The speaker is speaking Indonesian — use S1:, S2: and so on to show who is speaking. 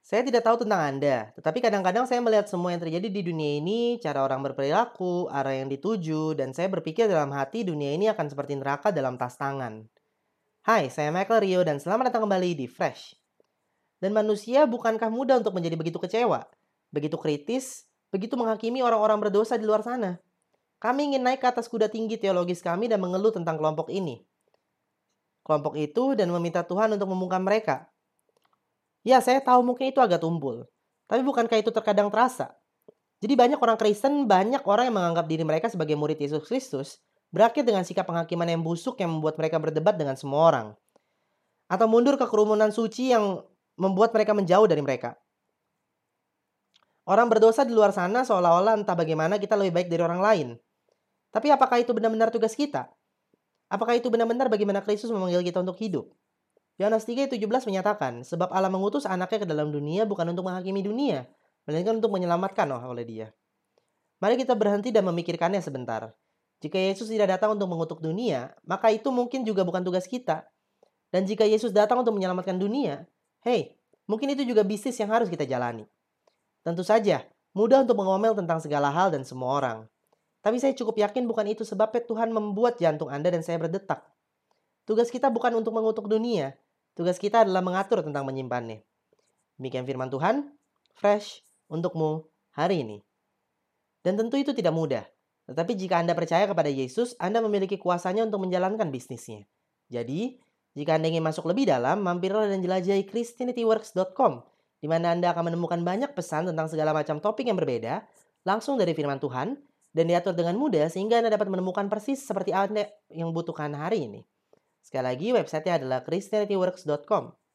S1: Saya tidak tahu tentang Anda, tetapi kadang-kadang saya melihat semua yang terjadi di dunia ini, cara orang berperilaku, arah yang dituju, dan saya berpikir dalam hati dunia ini akan seperti neraka dalam tas tangan. Hai, saya Michael Rio dan selamat datang kembali di Fresh. Dan manusia bukankah mudah untuk menjadi begitu kecewa, begitu kritis, begitu menghakimi orang-orang berdosa di luar sana? Kami ingin naik ke atas kuda tinggi teologis kami dan mengeluh tentang kelompok ini, kelompok itu, dan meminta Tuhan untuk membungkam mereka. Ya, saya tahu mungkin itu agak tumpul. Tapi bukankah itu terkadang terasa? Jadi banyak orang Kristen, banyak orang yang menganggap diri mereka sebagai murid Yesus Kristus, berakhir dengan sikap penghakiman yang busuk yang membuat mereka berdebat dengan semua orang. Atau mundur ke kerumunan suci yang membuat mereka menjauh dari mereka. Orang berdosa di luar sana seolah-olah entah bagaimana kita lebih baik dari orang lain. Tapi apakah itu benar-benar tugas kita? Apakah itu benar-benar bagaimana Kristus memanggil kita untuk hidup? Yohanes 3:17 menyatakan, sebab Allah mengutus anaknya ke dalam dunia bukan untuk menghakimi dunia, melainkan untuk menyelamatkan oleh dia. Mari kita berhenti dan memikirkannya sebentar. Jika Yesus tidak datang untuk mengutuk dunia, maka itu mungkin juga bukan tugas kita. Dan jika Yesus datang untuk menyelamatkan dunia, hey, mungkin itu juga bisnis yang harus kita jalani. Tentu saja, mudah untuk mengomel tentang segala hal dan semua orang. Tapi saya cukup yakin bukan itu sebabnya Tuhan membuat jantung Anda dan saya berdetak. Tugas kita bukan untuk mengutuk dunia, tugas kita adalah mengatur tentang menyimpannya. Demikian firman Tuhan, fresh untukmu hari ini. Dan tentu itu tidak mudah. Tetapi jika Anda percaya kepada Yesus, Anda memiliki kuasanya untuk menjalankan bisnisnya. Jadi, jika Anda ingin masuk lebih dalam, mampirlah dan jelajahi christianityworks.com, di mana Anda akan menemukan banyak pesan tentang segala macam topik yang berbeda, langsung dari firman Tuhan, dan diatur dengan mudah sehingga Anda dapat menemukan persis seperti Anda yang butuhkan hari ini. Sekali lagi, websitenya adalah christianityworks.com.